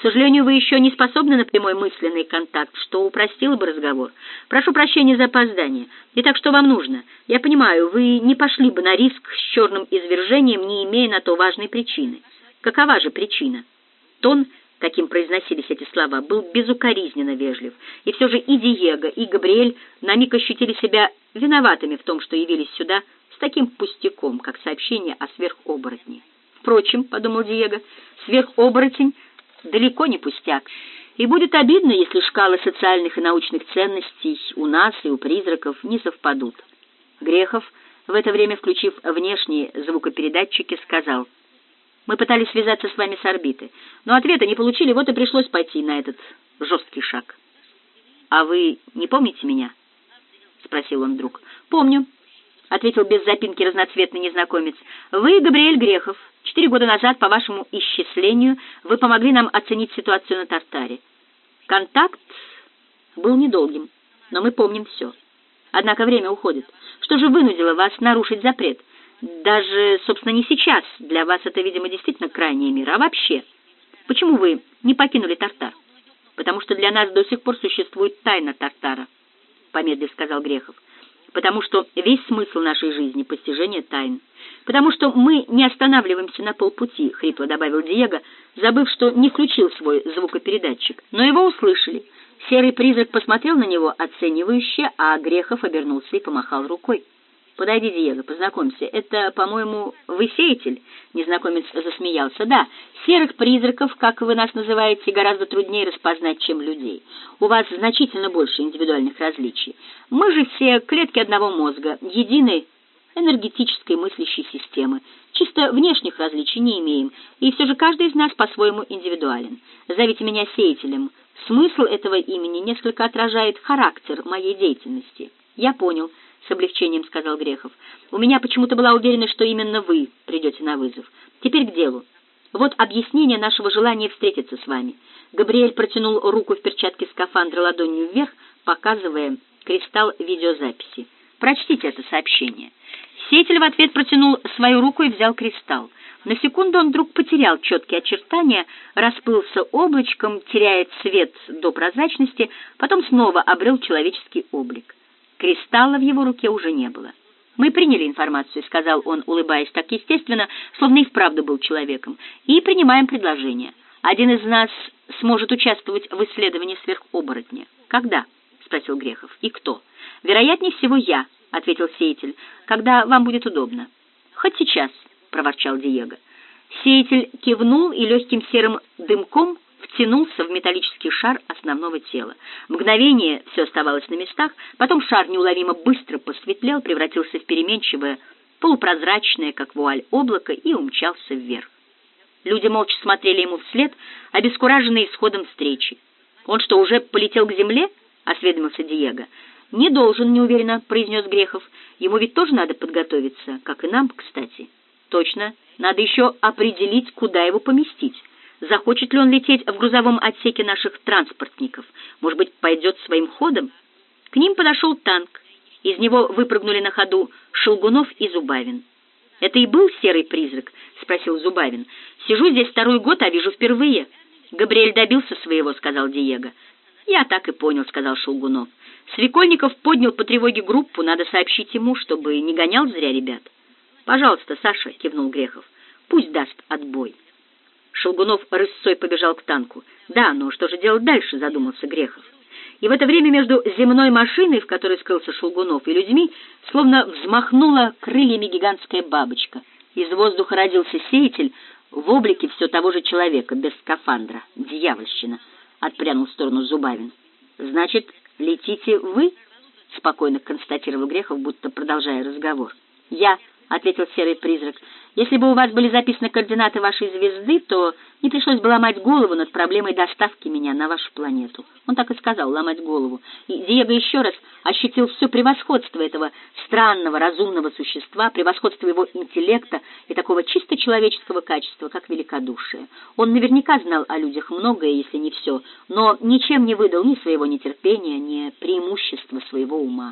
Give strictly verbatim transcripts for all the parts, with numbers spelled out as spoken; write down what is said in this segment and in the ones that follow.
сожалению, вы еще не способны на прямой мысленный контакт, что упростило бы разговор. Прошу прощения за опоздание. Итак, что вам нужно? Я понимаю, вы не пошли бы на риск с черным извержением, не имея на то важной причины. Какова же причина? Тон, каким произносились эти слова, был безукоризненно вежлив, и все же и Диего, и Габриэль на миг ощутили себя виноватыми в том, что явились сюда с таким пустяком, как сообщение о сверхоборотне. Впрочем, — подумал Диего, — сверхоборотень далеко не пустяк, и будет обидно, если шкалы социальных и научных ценностей у нас и у призраков не совпадут. Грехов, в это время включив внешние звукопередатчики, сказал: «Мы пытались связаться с вами с орбиты, но ответа не получили, вот и пришлось пойти на этот жесткий шаг». «А вы не помните меня?» — спросил он вдруг. «Помню», — ответил без запинки разноцветный незнакомец. «Вы Габриэль Грехов. Четыре года назад, по вашему исчислению, вы помогли нам оценить ситуацию на Тартаре. Контакт был недолгим, но мы помним все. Однако время уходит. Что же вынудило вас нарушить запрет? Даже, собственно, не сейчас. Для вас это, видимо, действительно крайняя мера. А вообще, почему вы не покинули Тартар? Потому что для нас до сих пор существует тайна Тартара», — помедлив сказал Грехов. «Потому что весь смысл нашей жизни — постижение тайн. Потому что мы не останавливаемся на полпути», — хрипло добавил Диего, забыв, что не включил свой звукопередатчик. Но его услышали. Серый призрак посмотрел на него оценивающе, а Грехов обернулся и помахал рукой. «Подойди, Диего, познакомься. Это, по-моему, вы сеятель?» Незнакомец засмеялся. «Да, серых призраков, как вы нас называете, гораздо труднее распознать, чем людей. У вас значительно больше индивидуальных различий. Мы же все клетки одного мозга, единой энергетической мыслящей системы. Чисто внешних различий не имеем, и все же каждый из нас по-своему индивидуален. Зовите меня сеятелем. Смысл этого имени несколько отражает характер моей деятельности». «Я понял», — с облегчением сказал Грехов. «У меня почему-то была уверенность, что именно вы придете на вызов. Теперь к делу. Вот объяснение нашего желания встретиться с вами». Габриэль протянул руку в перчатке скафандра ладонью вверх, показывая кристалл видеозаписи. «Прочтите это сообщение». Сеятель в ответ протянул свою руку и взял кристалл. На секунду он вдруг потерял четкие очертания, расплылся облачком, теряя цвет до прозрачности, потом снова обрел человеческий облик. Кристалла в его руке уже не было. «Мы приняли информацию», — сказал он, улыбаясь так естественно, словно и вправду был человеком, — «и принимаем предложение. Один из нас сможет участвовать в исследовании сверхоборотня». «Когда?» — спросил Грехов. «И кто?» «Вероятнее всего, я», — ответил сеятель, — «когда вам будет удобно». «Хоть сейчас», — проворчал Диего. Сеятель кивнул и легким серым дымком втянулся в металлический шар основного тела. Мгновение все оставалось на местах, потом шар неуловимо быстро посветлел, превратился в переменчивое, полупрозрачное, как вуаль, облако и умчался вверх. Люди молча смотрели ему вслед, обескураженные исходом встречи. «Он что, уже полетел к земле?» — осведомился Диего. «Не должен», — неуверенно произнес Грехов. «Ему ведь тоже надо подготовиться, как и нам, кстати». «Точно. Надо еще определить, куда его поместить. Захочет ли он лететь в грузовом отсеке наших транспортников? Может быть, пойдет своим ходом?» К ним подошел танк. Из него выпрыгнули на ходу Шелгунов и Зубавин. «Это и был серый призрак?» — спросил Зубавин. «Сижу здесь второй год, а вижу впервые». «Габриэль добился своего», — сказал Диего. «Я так и понял», — сказал Шелгунов. «Свекольников поднял по тревоге группу, надо сообщить ему, чтобы не гонял зря ребят». «Пожалуйста, Саша», — кивнул Грехов, — «пусть даст отбой». Шелгунов рысцой побежал к танку. «Да, но что же делать дальше?» — задумался Грехов. И в это время между земной машиной, в которой скрылся Шелгунов, и людьми словно взмахнула крыльями гигантская бабочка. Из воздуха родился сеятель в облике все того же человека, без скафандра. «Дьявольщина!» — отпрянул в сторону Зубавин. «Значит, летите вы?» — спокойно констатировал Грехов, будто продолжая разговор. «Я», — ответил серый призрак. «Если бы у вас были записаны координаты вашей звезды, то не пришлось бы ломать голову над проблемой доставки меня на вашу планету». Он так и сказал, ломать голову. И Диего еще раз ощутил все превосходство этого странного, разумного существа, превосходство его интеллекта и такого чисто человеческого качества, как великодушие. Он наверняка знал о людях многое, если не все, но ничем не выдал ни своего нетерпения, ни преимущества своего ума.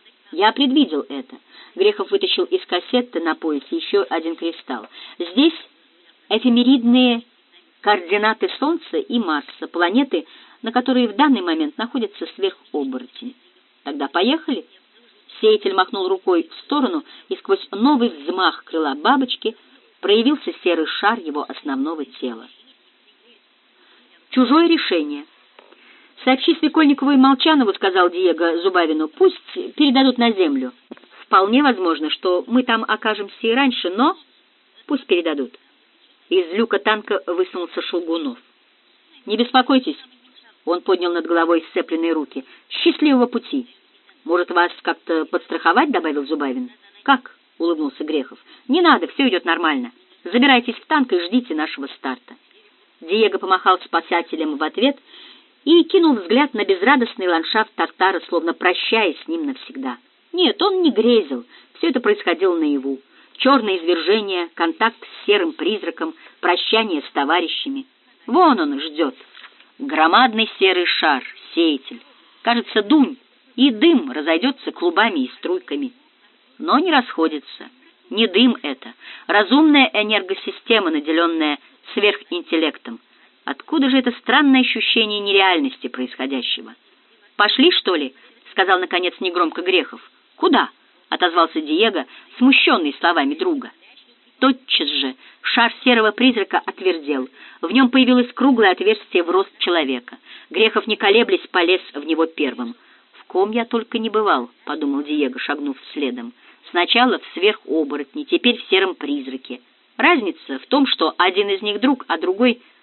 Я предвидел это. Грехов вытащил из кассеты на поясе еще один кристалл. Здесь эфемеридные координаты Солнца и Марса, планеты, на которые в данный момент находится сверхоборотень. Тогда поехали. Сеятель махнул рукой в сторону, и сквозь новый взмах крыла бабочки проявился серый шар его основного тела. Чужое решение. «Сообщи Свекольникову и Молчанову, — сказал Диего Зубавину, — пусть передадут на Землю. Вполне возможно, что мы там окажемся и раньше, но пусть передадут». Из люка танка высунулся Шелгунов. «Не беспокойтесь», — он поднял над головой сцепленные руки, — «счастливого пути». «Может, вас как-то подстраховать?» — добавил Зубавин. «Как?» — улыбнулся Грехов. «Не надо, все идет нормально. Забирайтесь в танк и ждите нашего старта». Диего помахал спасателям в ответ и кинул взгляд на безрадостный ландшафт Тартара, словно прощаясь с ним навсегда. Нет, он не грезил, все это происходило наяву. Черное извержение, контакт с серым призраком, прощание с товарищами. Вон он ждет. Громадный серый шар, сеятель. Кажется, дунь, и дым разойдется клубами и струйками. Но не расходится. Не дым это. Разумная энергосистема, наделенная сверхинтеллектом. Откуда же это странное ощущение нереальности происходящего? «Пошли, что ли?» — сказал, наконец, негромко Грехов. «Куда?» — отозвался Диего, смущенный словами друга. Тотчас же шар серого призрака отвердел. В нем появилось круглое отверстие в рост человека. Грехов, не колеблясь, полез в него первым. «В ком я только не бывал», — подумал Диего, шагнув следом. «Сначала в сверхоборотне, теперь в сером призраке. Разница в том, что один из них друг, а другой